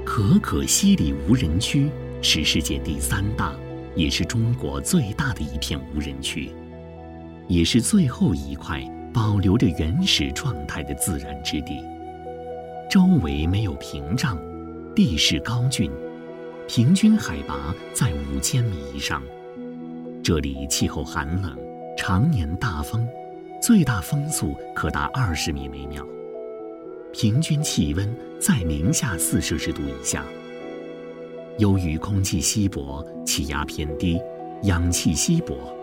可可西里无人区是世界第3大，也是中国最大的一片无人区，也是最后一块保留着原始状态的自然之地。周围没有屏障，地势高峻，平均海拔在5000米以上。这里气候寒冷，常年大风，最大风速可达20米每秒，平均气温在零下4摄氏度以下。由于空气稀薄，气压偏低，氧气稀薄，